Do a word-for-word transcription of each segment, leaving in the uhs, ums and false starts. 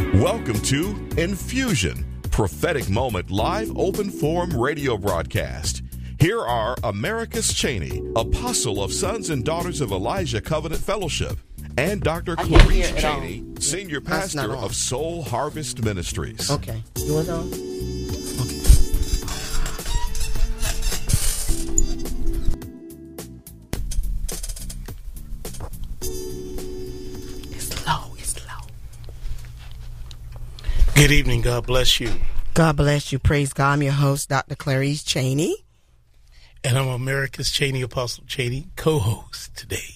Welcome to Infusion, Prophetic Moment Live Open Forum Radio Broadcast. Here are Americus Cheney, Apostle of Sons and Daughters of Elijah Covenant Fellowship, and Doctor Clarice Cheney, Senior Pastor of Soul Harvest Ministries. Okay. You want on? Okay. It's low. It's low. Good evening. God bless you. God bless you. Praise God. I'm your host, Doctor Clarice Cheney. And I'm Americus Cheney, Apostle Cheney, co-host today.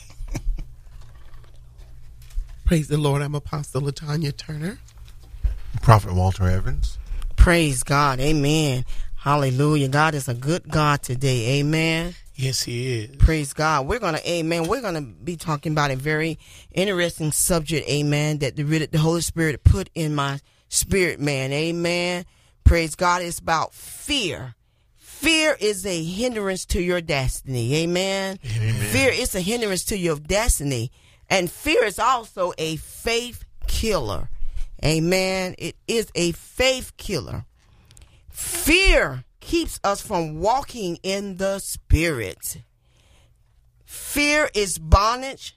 Praise the Lord. I'm Apostle LaTanya Turner. Prophet Walter Evans. Praise God. Amen. Hallelujah. God is a good God today. Amen. Yes, he is. Praise God. We're going to, amen, we're going to be talking about a very interesting subject, amen, that the, the Holy Spirit put in my spirit, man. Amen. Praise God. It's about fear. Fear is a hindrance to your destiny. Amen. Amen. Fear is a hindrance to your destiny. And fear is also a faith killer. Amen. It is a faith killer. Fear keeps us from walking in the Spirit. Fear is bondage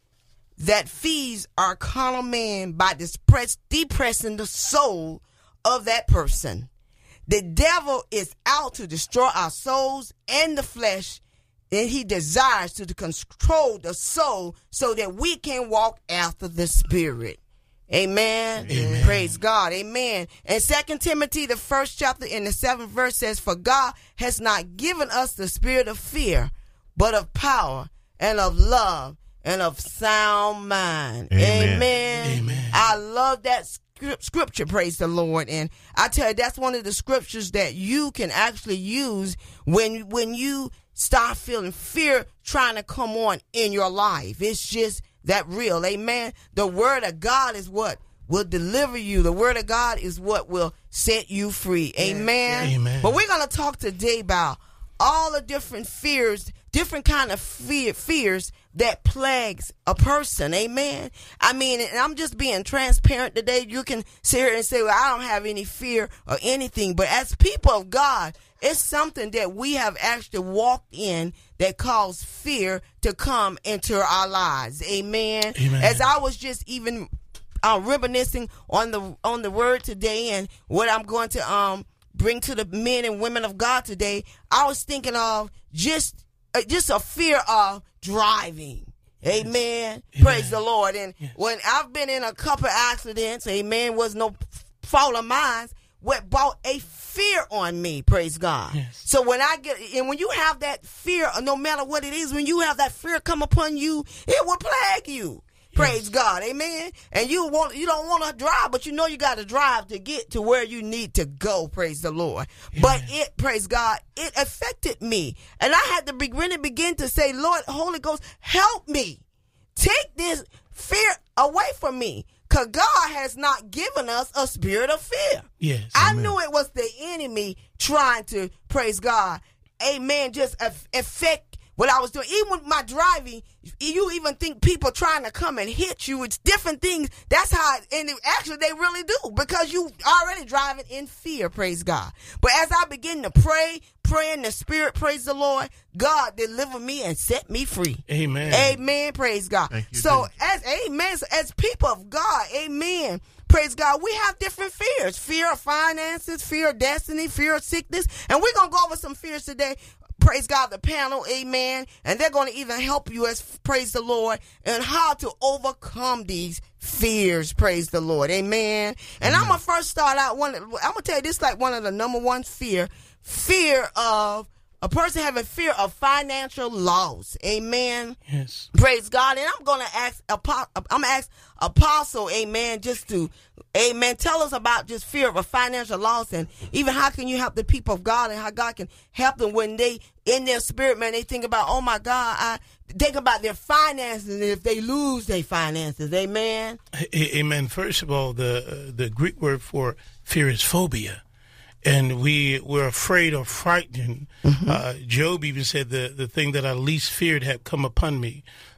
that feeds our carnal man by depress, depressing the soul of that person. The devil is out to destroy our souls and the flesh, and he desires to control the soul so that we can walk after the Spirit. Amen. Amen. Praise God. Amen. And Second Timothy, the first chapter in the seventh verse says, "For God has not given us the spirit of fear, but of power and of love and of sound mind." Amen. Amen. Amen. I love that scripture, praise the Lord. And I tell you, that's one of the scriptures that you can actually use when when you start feeling fear trying to come on in your life. It's just that real. Amen. The word of God is what will deliver you. The word of God is what will set you free. Amen. Amen. But we're going to talk today about all the different fears, different kind of fear, fears that plagues a person. Amen. I mean, and I'm just being transparent today. You can sit here and say, well, I don't have any fear or anything. But as people of God, it's something that we have actually walked in that caused fear to come into our lives. Amen. Amen. As I was just even uh, reminiscing on the on the word today and what I'm going to um bring to the men and women of God today, I was thinking of just uh, just a fear of driving. Amen. Yes. Praise the Lord. And yes. when I've been in a couple accidents, amen, was no fault of mine, what brought a fear on me, praise God. Yes. So when I get, and when you have that fear, no matter what it is, when you have that fear come upon you, it will plague you. Praise Yes. God, amen. And you want, you don't want to drive, but you know you got to drive to get to where you need to go. Praise the Lord. Amen. But it, praise God, it affected me, and I had to be, really begin to say, Lord, Holy Ghost, help me. Take this fear away from me. Because God has not given us a spirit of fear. Yes. I Amen. knew it was the enemy trying to, praise God, amen, just affect what I was doing. Even with my driving, you even think people trying to come and hit you. It's different things. That's how, and actually they really do, because you already driving in fear, praise God. But as I begin to pray, pray in the Spirit, praise the Lord, God delivered me and set me free. Amen. Amen. Praise God. Thank you, So thank as amen, so as people of God, amen. Praise God. We have different fears. Fear of finances, fear of destiny, fear of sickness. And we're going to go over some fears today. Praise God, the panel, amen. And they're going to even help you, as praise the Lord, and how to overcome these fears, praise the Lord, amen. And I'm going to first start out, one. I'm going to tell you, this is like one of the number one fear, fear of a person having fear of financial loss, amen. Yes. Praise God. And I'm going to ask, I'm going to ask Apostle, amen, just to, amen, tell us about just fear of a financial loss, and even how can you help the people of God, and how God can help them when they, in their spirit, man, they think about, oh my God, I think about their finances, and if they lose their finances, amen. A- Amen. First of all, the uh, the Greek word for fear is phobia. And we were afraid or frightened. Mm-hmm. Uh, Job even said, the, the thing that I least feared had come upon me.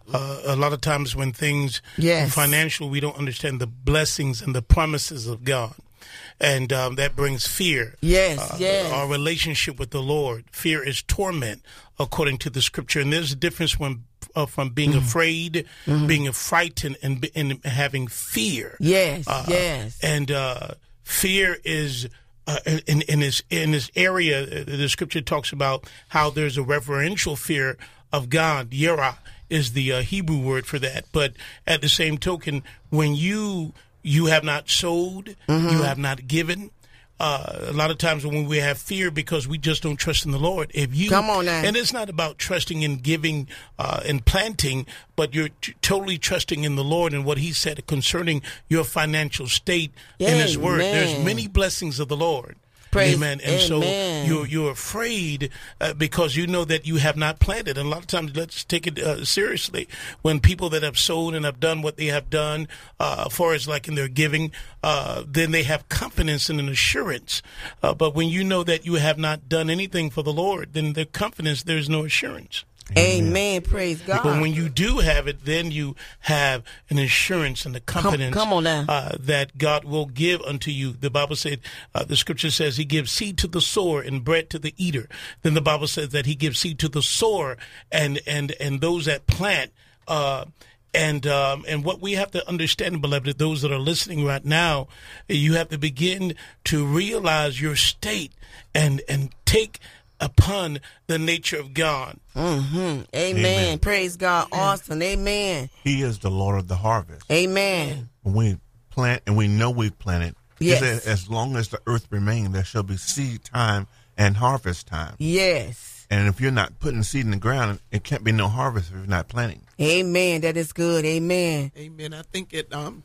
Uh, a lot of times when things Yes. are financial, we don't understand the blessings and the promises of God. And um, that brings fear. Yes, uh, yes. Our relationship with the Lord. Fear is torment, according to the scripture. And there's a difference when, uh, from being Mm-hmm. afraid, mm-hmm. being frightened, and, be- and having fear. Yes, Uh, yes. And uh, fear is... Uh, in, in this in this area, uh, the scripture talks about how there's a reverential fear of God. Yirah is the uh, Hebrew word for that. But at the same token, when you you have not sowed, Mm-hmm. you have not given. Uh, a lot of times when we have fear because we just don't trust in the Lord. If you Come on now. And it's not about trusting in giving uh, and planting, but you're t- totally trusting in the Lord and what He said concerning your financial state in His Word. Amen. There's many blessings of the Lord. Praise- Amen. And so Amen. you're you're afraid uh, because you know that you have not planted. And a lot of times, let's take it uh, seriously. When people that have sown and have done what they have done, uh, far as like in their giving, uh, then they have confidence and an assurance. Uh, but when you know that you have not done anything for the Lord, then the confidence, there's no assurance. Amen. Praise God. But when you do have it, then you have an assurance and the confidence come on now. Uh, that God will give unto you. The Bible said, uh, the scripture says He gives seed to the sower and bread to the eater. Then the Bible says that He gives seed to the sower and and and those that plant. Uh, and um, and what we have to understand, beloved, those that are listening right now, you have to begin to realize your state and and take upon the nature of God. Mm-hmm. Amen. Amen. Praise God. Awesome. Amen. He is the Lord of the harvest. Amen. When we plant and we know we've planted, He Yes. said, as long as the earth remains, there shall be seed time and harvest time. Yes. And if you're not putting seed in the ground, it can't be no harvest if you're not planting. Amen. That is good. Amen. Amen. I think it um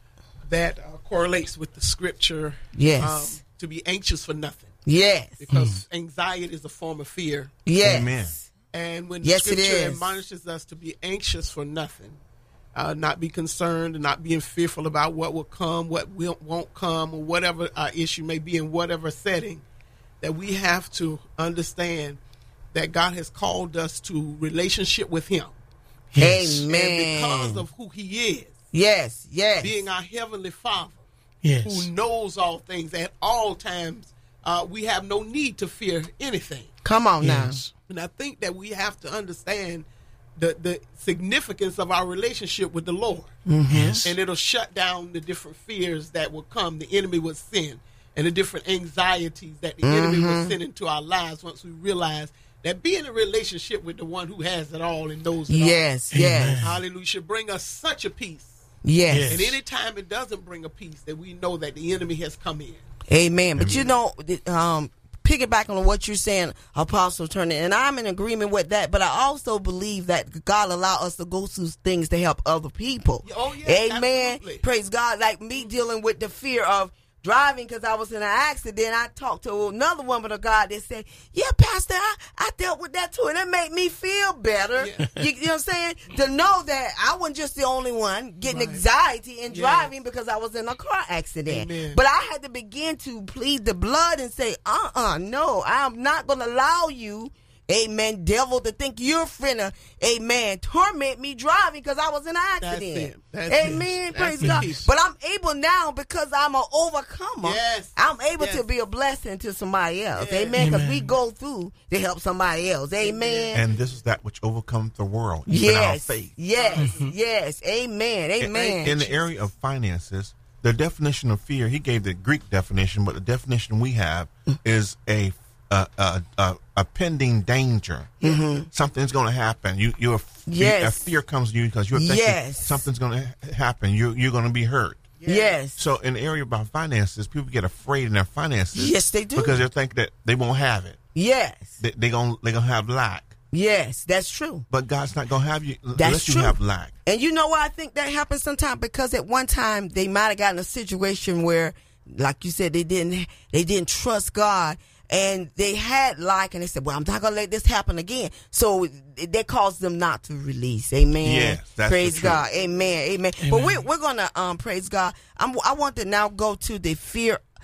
that uh, correlates with the scripture. Yes. Um, to be anxious for nothing, Yes. because anxiety is a form of fear. Yes. Amen. And when Yes, the it scripture is. admonishes us to be anxious for nothing, uh, not be concerned and not being fearful about what will come, what will, won't come, or whatever our issue may be in whatever setting, that we have to understand that God has called us to relationship with Him. Yes. Amen. And because of who He is, Yes. Yes. being our Heavenly Father, Yes. who knows all things at all times, uh, we have no need to fear anything. Come on Yes. And I think that we have to understand the, the significance of our relationship with the Lord. Yes. And it'll shut down the different fears that will come, the enemy will send, and the different anxieties that the enemy will send into our lives once we realize that being in a relationship with the one who has it all and knows it now. Yes. all. Yes. Hallelujah. Should bring us such a peace. Yes. Yes. And anytime it doesn't bring a peace, that we know that the enemy has come in. Amen. But you know, the- um, piggyback on what you're saying, Apostle Turner, and I'm in agreement with that, but I also believe that God allow us to go through things to help other people. Oh, yeah, Amen. absolutely. Praise God. Like me dealing with the fear of driving because I was in an accident. I talked to another woman of God that said, yeah, Pastor, I, I dealt with that too. And it made me feel better. Yeah. You, you know what I'm saying? To know that I wasn't just the only one getting Right. anxiety and Yeah. driving because I was in a car accident. Amen. But I had to begin to plead the blood and say, uh-uh, no, I'm not going to allow you, amen, devil, to think you're finna, amen, torment me driving because I was in an accident. it. That's it. Amen. That's Praise it. God. But I'm able now because I'm an overcomer. Yes. I'm able to Yes. be a blessing to somebody else. Yes. Amen. Because we Amen. go through to help somebody else. Amen. And this is that which overcomes the world, even our Yes. faith. Yes. Yes. Amen. In- Amen. In the area of finances, the definition of fear, he gave the Greek definition, but the definition we have is a a a, a, a pending danger. Mm-hmm. Something's going to happen. You you're Yes. a fear comes to you because you're thinking Yes. something's going to happen. You you're going to be hurt. Yes. So in the area about finances, people get afraid in their finances. Yes, they do. because they think that they won't have it. Yes. They they gonna they gonna have lack. Yes. That's true. But God's not gonna have you That's unless true. you have lack. And you know why I think that happens sometimes? Because at one time they might have gotten a situation where, like you said, they didn't they didn't trust God, and they had like, and they said, "Well, I'm not gonna let this happen again." So it, that caused them not to release. Amen. Yes, that's praise the truth. God. Amen. Amen. But we're we're gonna um praise God. I'm, I want to now go to the fear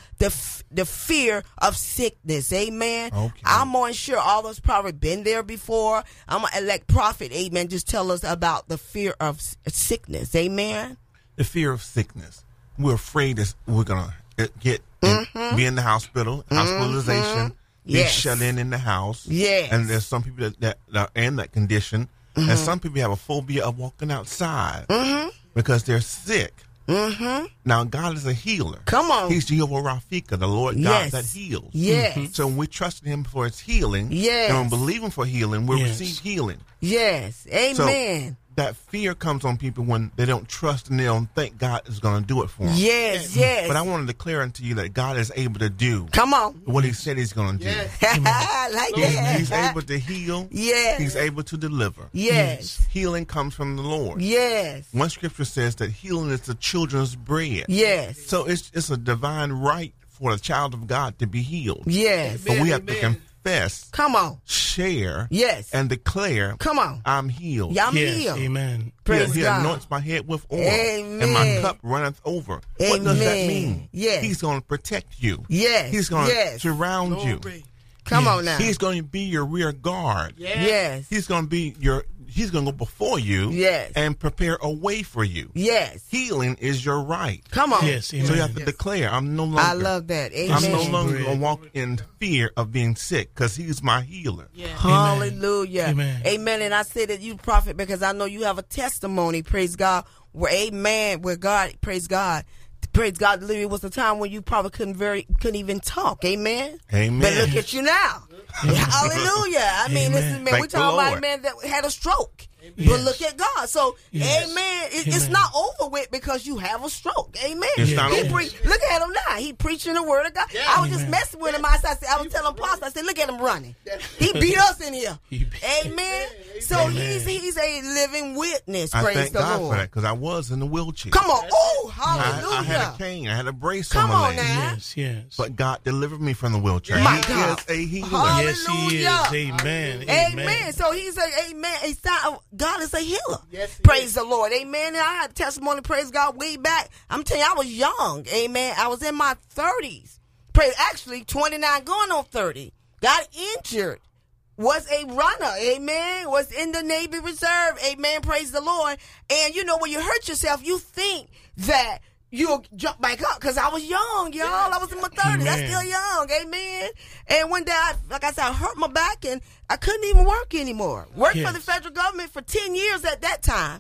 the f- the fear of sickness. Amen. Okay. I'm more sure all of us probably been there before. I'm gonna let Prophet, amen, just tell us about the fear of s- sickness. Amen. The fear of sickness. We're afraid that we're going to get Mm-hmm. in, be in the hospital, hospitalization, be Yes. shut in in the house. Yes. And there's some people that, that, that are in that condition. Mm-hmm. And some people have a phobia of walking outside because they're sick. Mm-hmm. Now, God is a healer. Come on. He's Jehovah Rapha, the Lord God Yes. that heals. Yes. So when we trust Him for His healing, Yes. and we believe Him for healing, we'll Yes. receive healing. Yes. So Amen. that fear comes on people when they don't trust and they don't think God is going to do it for them. Yes. Yes. But I want to declare unto you that God is able to do Come on. what He said He's going to do. Yes. I like He's, that. he's able to heal. Yes. He's able to deliver. Yes. Healing comes from the Lord. Yes. One scripture says that healing is the children's bread. Yes. So it's it's a divine right for a child of God to be healed. Yes. But we have to Amen. confess, Come on. share, Yes. and declare, Come on. I'm healed. Yeah, I'm Yes, healed. amen. Praise he God. anoints my head with oil, Amen. and my cup runneth over. What does that Amen. mean? Yes. He's going to protect you. Yes. He's going to Yes. surround you. Glory. Come Yes. on now. He's going to be your rear guard. Yes. Yes. He's going to be your. He's going to go before you. Yes. And prepare a way for you. Yes. Healing is your right. Come on. Yes, amen. So you have to declare, I'm no longer. I love that. Amen. I'm no longer Bread. going to walk in fear of being sick because He's my healer. Yes. Hallelujah. Amen. Amen. And I say that you, prophet, because I know you have a testimony, praise God, where amen, where God, praise God, praise God, literally was a time when you probably couldn't very couldn't even talk. Amen. Amen. But look at you now. Hallelujah. I mean, this is Amen. man, Thank we the talking about a Lord. man that had a stroke. But Yes. look at God. So, Yes. amen. It, It's Amen. not over with because you have a stroke. Amen. It's not he over. pre- look at him now. He preaching the word of God. Yeah. I was just Amen. messing with him. I said, I was telling Pastor, I said, look at him running. He beat us in here. He beat- Amen. So he's he's a living witness. I Praise thank the God Lord. for that because I was in the wheelchair. Come on. Oh, I, hallelujah. I had a cane. I had a brace Come on my on leg. now. Yes, yes. But God delivered me from the wheelchair. My he God. is a healer. Hallelujah. Yes, he is. Amen. Amen. Amen. So he's a amen. It's not, God is a healer. Yes, he praise is. the Lord. Amen. And I had testimony, praise God, way back. I'm telling you, I was young. Amen. I was in my thirties. Praise, actually, twenty-nine going on thirty. Got injured. Was a runner, amen, was in the Navy Reserve, amen, praise the Lord. And you know, when you hurt yourself, you think that you'll jump back up, because I was young, y'all. I was in my thirties. I'm Amen. still young, amen. And one day, I, like I said, I hurt my back and I couldn't even work anymore. Worked Yes. for the federal government for ten years at that time,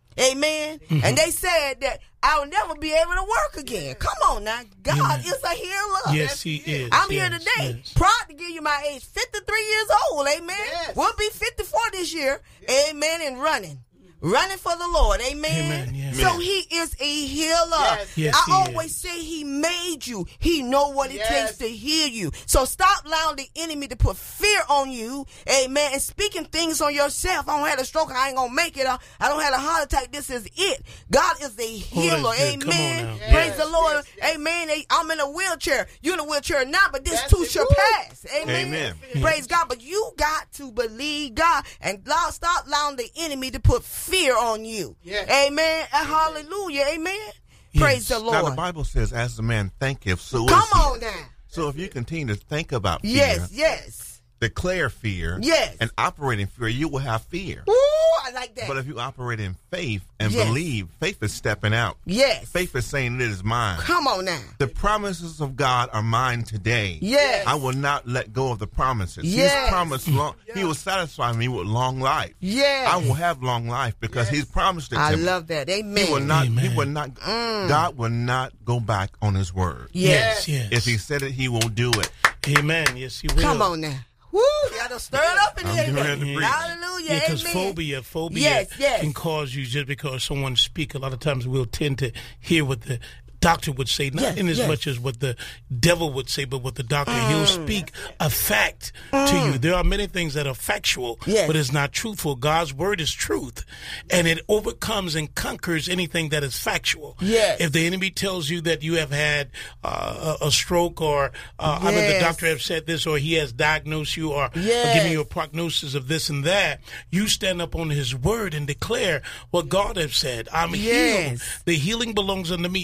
amen. Mm-hmm. And they said that I would never be able to work again. Come on now. God Amen. is a healer. Yes, he is. I'm here Yes, today, yes. proud to give you my age, fifty-three years old, amen. Yes. We'll be fifty-four this year, amen, and running. Running for the Lord, amen. Amen, yes. So he is a healer. Yes. Yes, I he always is. say he made you. He know what it Yes. takes to heal you. So stop allowing the enemy to put fear on you, amen, and speaking things on yourself. I don't have a stroke, I ain't gonna make it. I I don't have a heart attack, this is it. God is a healer, Oh, that's good. Come on amen. now. Praise Yes, the Lord, yes, yes. amen. I'm in a wheelchair. You're in a wheelchair now, but this That's too it. shall Woo. pass. Amen. Amen. Praise God. But you got to believe God and allow- stop allowing the enemy to put fear on you. Yes. Amen. And hallelujah. Amen. Praise the Now the Lord. Bible says, "As the man thinketh, so Come is he." on now. So if you continue to think about fear, Yes, yes. declare fear, Yes. and operate in fear, you will have fear. Ooh, I like that. But if you operate in faith and Yes. believe, faith is stepping out. yes. Faith is saying, "It is mine." Come on now. The promises of God are mine today. Yes. I will not let go of the promises. Yes. He's promised long. He will satisfy me with long life. Yes. I will have long life because He's promised it I to me. love that. Amen. He will not. He Amen. will not. Mm. God will not go back on His word. Yes. Yes, yes. If He said it, He will do it. Amen. Yes, he will. Come on now. Woo, y'all done stirred up in I'm here getting today. ready to preach. Hallelujah. Yeah, because Amen. phobia, phobia Yes, yes. can cause you just because someone speak. A lot of times we'll tend to hear what the doctor would say, not Yes, in as yes. much as what the devil would say, but what the doctor, he'll speak a fact to you. There are many things that are factual, Yes. but it's not truthful. God's word is truth, and it overcomes and conquers anything that is factual. Yes. If the enemy tells you that you have had uh, a, a stroke, or uh, I mean, the Yes. doctor has said this, or he has diagnosed you, or, or Yes. giving you a prognosis of this and that, you stand up on his word and declare what God has said. I'm Yes. healed. The healing belongs unto me, even as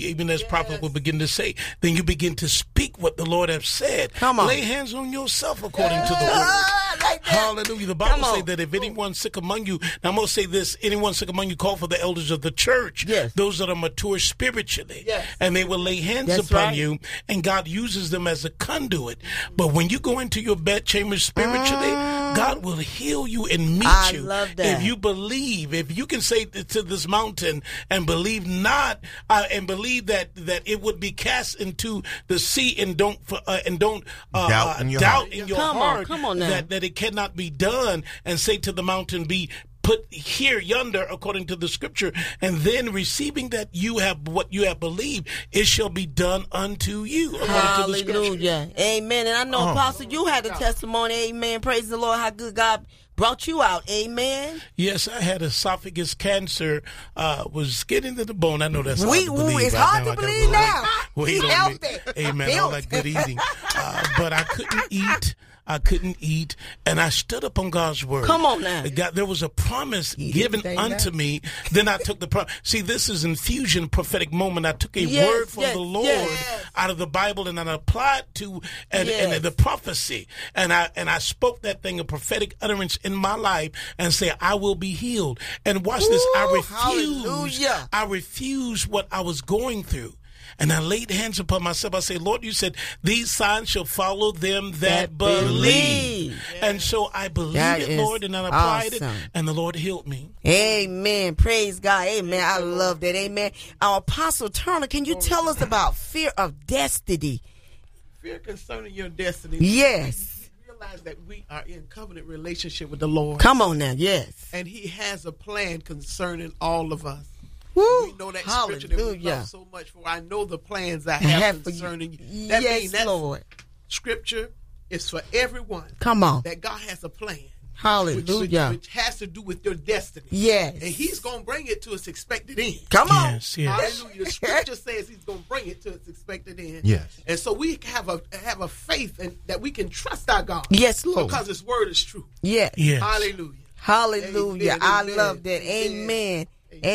prophet will begin to say, then you begin to speak what the Lord has said. Come on. Lay hands on yourself according to the word. Ah, like that. Hallelujah. The Bible says that if anyone sick among you, now I'm going to say this, anyone sick among you, call for the elders of the church, Yes. those that are mature spiritually, Yes. and they will lay hands That's upon right. you, and God uses them as a conduit. But when you go into your bed chamber spiritually, God will heal you and meet I you. love that. If you believe, if you can say to this mountain and believe not, uh, and believe that that it would be cast into the sea, and don't uh, and don't uh, Doubt uh, in your doubt heart. in your Come on, heart come on now. that that it cannot be done, and say to the mountain, be put here yonder according to the scripture, and then receiving that you have what you have believed, it shall be done unto you according to the scripture. Hallelujah. Amen. And I know, Oh. Apostle, you had a testimony. Amen. Praise the Lord, how good God brought you out. Amen. Yes, I had esophagus cancer. Uh, was getting to the bone. I know that's hard We- to we- believe. it's right hard now. to I gotta believe wait- now. Wait He on healthy. me. Amen. All Built. that good eating. Uh, but I couldn't eat. I couldn't eat, and I stood up on God's word. Come on now. God, there was a promise He given didn't say unto that. me. Then I took the promise. See, this is infusion, prophetic moment. I took a Yes, word from yes, the Lord yes. out of the Bible, and I applied to and, Yes. and the prophecy, and I and I spoke that thing, a prophetic utterance in my life, and say, I will be healed. And watch this. I Ooh, refused. hallelujah. I refused what I was going through. And I laid hands upon myself. I say, Lord, you said, these signs shall follow them that, That believe. believe. And so I believed That it, is Lord, and I applied awesome. it, and the Lord healed me. Amen. Praise God. Amen. I love that. Amen. Our Apostle Turner, can you tell us about fear of destiny? Fear concerning your destiny. Yes. Realize that we are in covenant relationship with the Lord. Come on now. Yes. And he has a plan concerning all of us. Woo. We know that scripture that we Hallelujah. love so much, for I know the plans I I have, have for you. concerning you. That Yes, means that Lord. scripture is for everyone. Come on. That God has a plan. Hallelujah. Which, which has to do with your destiny. Yes. And he's going to bring it to its expected end. Come on. Yes, yes. Hallelujah. The scripture says he's going to bring it to its expected end. Yes. And so we have a have a faith and that we can trust our God. Yes, Lord. Because his word is true. Yes. Yes. Hallelujah. Hallelujah. Amen, I amen, love that. amen, Amen.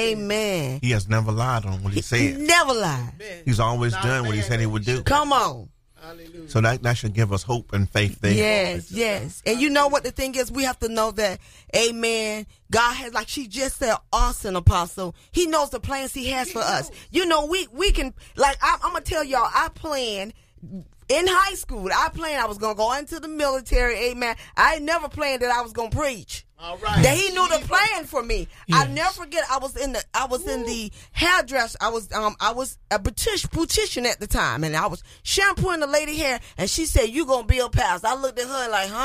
Amen. He has never lied on what he He said. never lied. Amen. He's always Not done what he man said he that would he do. should. Come on. Hallelujah. So that, that should give us hope and faith there. Yes, yes. And you know what the thing is? We have to know that, amen, God has, like she just said, awesome, Apostle. He knows the plans he has for us. You know, we, we can, like, I'm, I'm going to tell y'all, I planned in high school. I planned I was going to go into the military, amen. I never planned that I was going to preach. All right. That he knew the plan for me. I Yes. never forget. I was in the. I was in the hairdresser. I was. Um. I was a beautician, beautician at the time, and I was shampooing the lady hair. And she said, "You gonna be a pastor?" I looked at her like, "Huh?"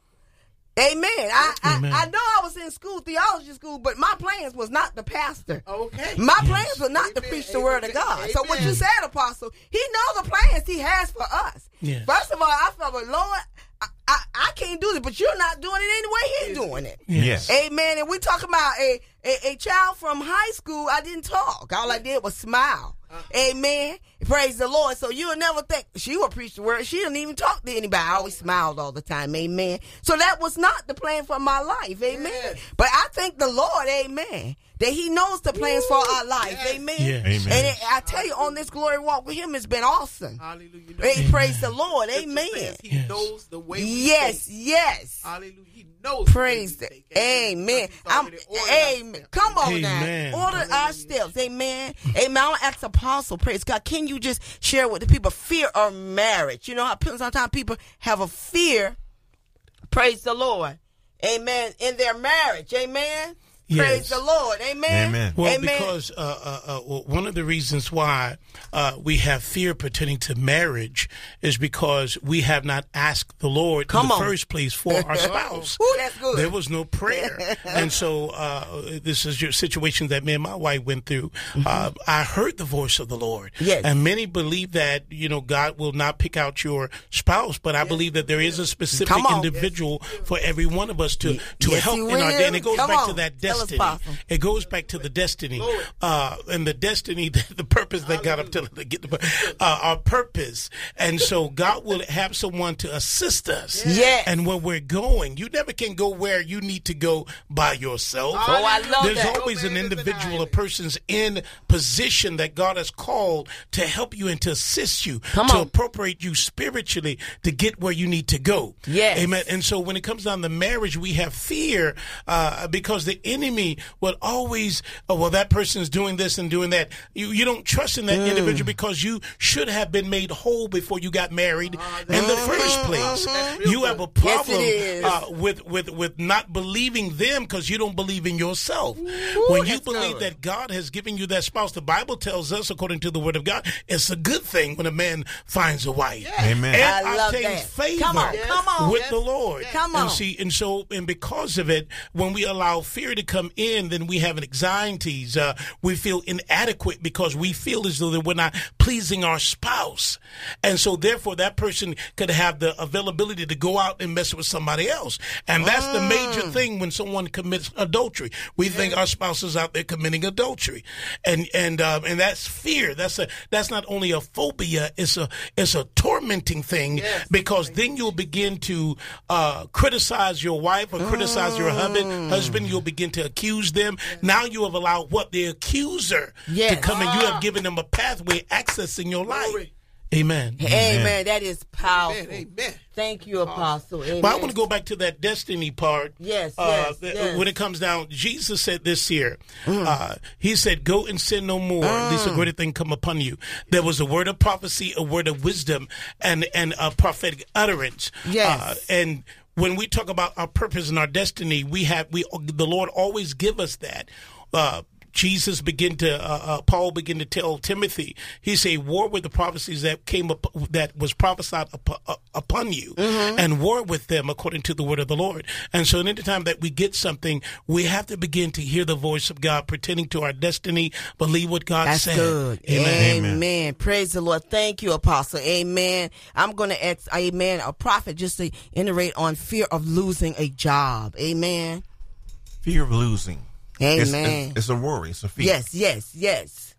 Amen. I, Amen. I I know I was in school, theology school, but my plans was not the pastor. Okay. My plans were not to Amen, preach the word of amen, God. So what amen. you said, Apostle, he knows the plans he has for us. Yes. First of all, I felt, like, Lord, I, I, I can't do this, but you're not doing it any way he's doing it. Yes. Amen. And we talking about a, a, a child from high school. I didn't talk. All I did was smile. Amen. Praise the Lord. So you'll never think she would preach the word. She didn't even talk to anybody. I always smiled all the time. Amen. So that was not the plan for my life. Amen. Yes. But I thank the Lord. Amen. That he knows the plans for our life. Yes. Amen. Yes. Amen. And it, I tell you, on this glory walk with him, it's been awesome. Hallelujah. You know, Hey, praise the Lord. scripture Amen. says He Yes. knows the way we Yes, take. yes. Hallelujah. He knows Praise the the way we take. Amen. He's I'm, already ordered our amen. steps. Come on Amen. now. Order our steps. Amen. Amen. I want to ask Apostle, praise God. Can you just share with the people fear of marriage? You know how people- sometimes people have a fear, praise the Lord. Amen. In their marriage. Amen. Yes. Praise the Lord. Amen. Amen. Well, Amen. because uh, uh, uh, well, one of the reasons why uh, we have fear pertaining to marriage is because we have not asked the Lord Come in the on. first place for our spouse. Ooh, that's good. There was no prayer. And so uh, this is your situation that me and my wife went through. Uh, I heard the voice of the Lord. Yes. And many believe that, you know, God will not pick out your spouse, but I believe that there is a specific Come on. individual for every one of us to, to Yes, help he in our will. day. And it goes Come back on. to that Tell destiny. Apostle. It goes back to the destiny, uh, and the destiny, the purpose that got up to, to get the uh, our purpose. And so God will have someone to assist us. Yes. And when we're going, you never can go where you need to go by yourself. Oh, I love There's that. always No an man is an individual, a island. person's in position that God has called to help you and to assist you, Come to on. appropriate you spiritually to get where you need to go. Yes. Amen. And so when it comes down to marriage, we have fear uh, because the enemy will always, oh, well, that person's doing this and doing that. You you don't trust in that Mm. individual because you should have been made whole before you got married in the first place. You have a problem is. uh, with, with, with not believing them because you don't believe in yourself. When you that's believe good. that God has given you that spouse, the Bible tells us, according to the Word of God, it's a good thing when a man finds a wife. Amen. And I love obtains that. favor Come on, come on. with Yes. the Lord. Come And on. see, and so, and because of it, when we allow fear to come in, then we have anxieties. Uh, we feel inadequate because we feel as though that we're not pleasing our spouse. And so, therefore, that person could have the availability to go out and mess with somebody else. And that's the major thing when someone commits adultery. We think our spouse is out there committing adultery. And, and, um, and that's fear. That's a, that's not only a phobia, it's a, it's a tormenting thing because then you'll begin to, uh, criticize your wife or criticize your husband, husband. You'll begin to accuse them. Now you have allowed what? The accuser to Yes. come and you have given them a pathway accessing your life. Glory. Amen. Amen. That is powerful. Amen. Amen. Thank you, Apostle. Amen. But I want to go back to that destiny part. Yes, uh, yes, th- yes. When it comes down, Jesus said this here. Uh, he said, "Go and sin no more. At least a greater thing come upon you." There was a word of prophecy, a word of wisdom, and and a prophetic utterance. Yes. Uh, and when we talk about our purpose and our destiny, we have we the Lord always give us that. Uh, Jesus began to, uh, uh, Paul began to tell Timothy, he said, war with the prophecies that came up, that was prophesied up, uh, upon you, Mm-hmm. and war with them according to the word of the Lord. And so any time that we get something, we have to begin to hear the voice of God pertaining to our destiny, believe what God That's said. good. Amen. Amen. Amen. Praise the Lord. Thank you, Apostle. Amen. I'm going to ask, amen, a prophet just to iterate on fear of losing a job. Amen. Fear of losing. Amen. It's, it's, it's a worry. It's a fear. Yes, yes, yes.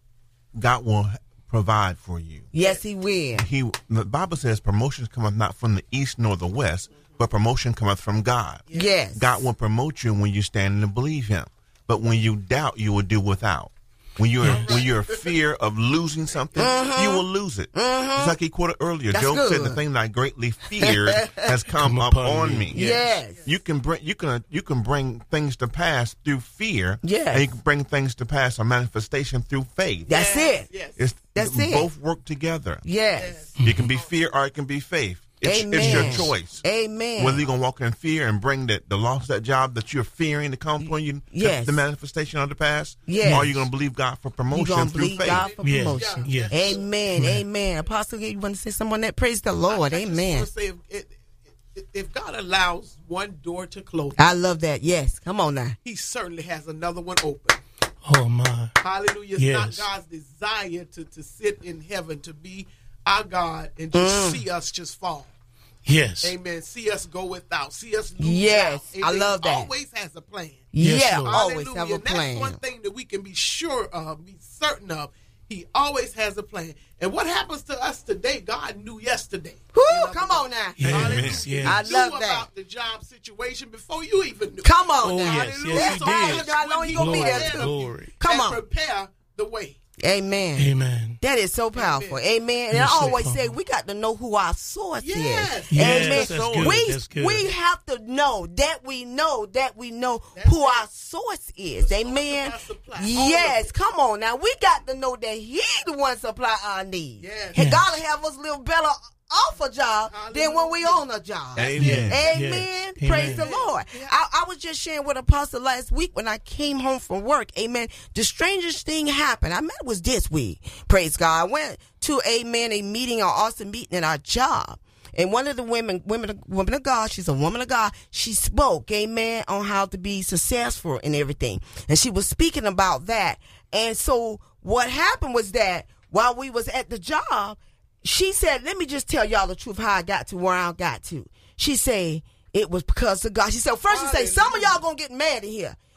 God will provide for you. Yes, he will. He, the Bible says, promotions cometh not from the east nor the west, but promotion cometh from God. Yes. God will promote you when you stand and believe Him. But when you doubt, you will do without. When you're when you're fear of losing something, you will lose it. Just like he quoted earlier, That's Job said, good. "The thing that I greatly feared has come, Come up upon on me." me." Yes. You can bring you can you can bring things to pass through fear. Yes. And you can bring things to pass or manifestation through faith. That's it. Yes. It's That's it. both work together. Yes. It can be fear or it can be faith. It's, Amen. it's your choice. Amen. Whether you're going to walk in fear and bring the, the loss of that job that you're fearing to come upon you, Yes. the manifestation of the past, Yes. or are you going to believe God for You promotion gonna through believe faith? God for Yes. promotion. Yes. Amen. Amen. Apostle, you want to say something on that? Praise the Lord. I just Amen. wanna say, if, if, if God allows one door to close, I love that. Yes. Come on now. He certainly has another one open. Oh my. Hallelujah. It's Yes. not God's desire to, to sit in heaven, to be our God and just Mm. see us just fall. Yes. Amen. See us go without. See us lose Yes, out. I Amen. love that. Always has a plan. Yes, yeah. Lord. Always Hallelujah. have a And that's plan. one thing that we can be sure of, be certain of. He always has a plan. And what happens to us today, God knew yesterday. Woo, In other come words. on now. Yes, Hallelujah. yes. He I knew love that. about the job situation before you even knew. Come on Oh, now. yes, Hallelujah. yes, he So did. much God, I know when you he gonna be Glory, there ahead too. of you glory. Come and on. prepare the way. Amen. Amen. That is so powerful. Amen. And Yes, I always Lord. say we got to know who our source Yes. is. Yes, Amen. that's good. We That's good. we have to know that we know that we know That's who it. our source is. The source Amen. of our supply. All Yes. of it. Come on now. We got to know that He the one supply our needs. Yes. And Yes. God will have us live better off a job than when we on a job. Amen. Amen. Yes. Praise Amen. the Lord. I, I was just sharing with Apostle last week when I came home from work. Amen. The strangest thing happened. I mean, it was this week. Praise God. I went to, amen, a meeting, an awesome meeting at our job. And one of the women, women, women of God, she's a woman of God. She spoke, amen, on how to be successful and everything. And she was speaking about that. And so what happened was that while we was at the job, she said, let me just tell y'all the truth how I got to where I got to. She said, it was because of God. She said, first she said, some of y'all gonna get mad in here.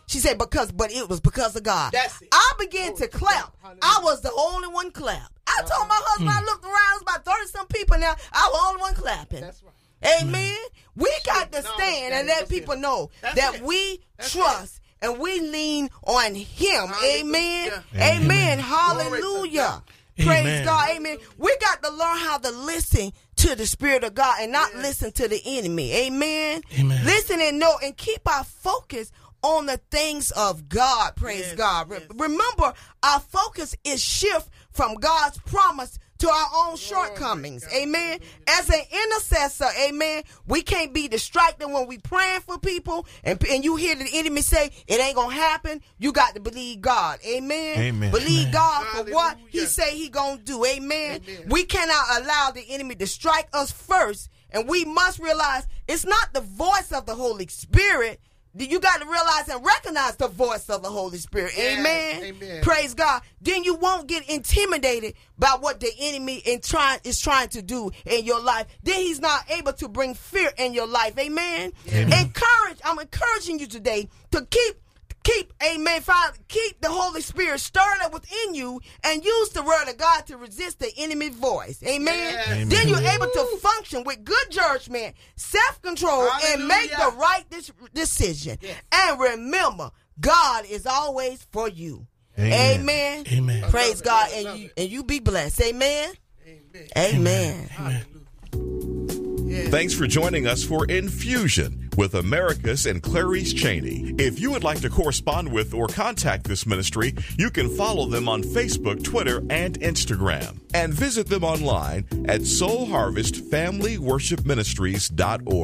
She said, because, but it was because of God. That's it. I began Oh, to clap. hallelujah. I was the only one clap. I told my husband, Mm. I looked around, it's about thirty some people now. I was the only one clapping. That's right. Amen. We got to No, stand that and let is people it. know That's that it. we That's trust and we lean on Him. Hallelujah. Amen. Amen. Amen. Glory to Hallelujah. God. Praise Amen. God. Amen. We got to learn how to listen to the Spirit of God and not Yes. listen to the enemy. Amen. Amen. Listen and know and keep our focus on the things of God. Praise Yes, God. Re- yes. Remember, our focus is shift from God's promise to our own shortcomings. God. Amen. As an intercessor, amen, we can't be distracted when we praying for people and, and you hear the enemy say it ain't gonna happen. You got to believe God. Amen. Amen. Believe Amen. God for what He Hallelujah. say He gonna do. Amen. Amen. We cannot allow the enemy to strike us first, and we must realize it's not the voice of the Holy Spirit. You got to realize and recognize the voice of the Holy Spirit. Yes, Amen. amen. Praise God. Then you won't get intimidated by what the enemy in try, is trying to do in your life. Then he's not able to bring fear in your life. Amen. Encourage. I'm encouraging you today to keep Keep, amen, Father, keep the Holy Spirit stirred up within you and use the word of God to resist the enemy's voice. Amen. Yes. Amen. Then you're able to function with good judgment, self-control, and make the Hallelujah. right dis- decision. Yes. And remember, God is always for you. Amen. Amen. Amen. Praise it. God, I and love you it. and you be blessed. Amen. Amen. Amen. Amen. Yes. Thanks for joining us for Infusion with Americus and Clarice Cheney. If you would like to correspond with or contact this ministry, you can follow them on Facebook, Twitter, and Instagram. And visit them online at soul harvest family worship ministries dot org.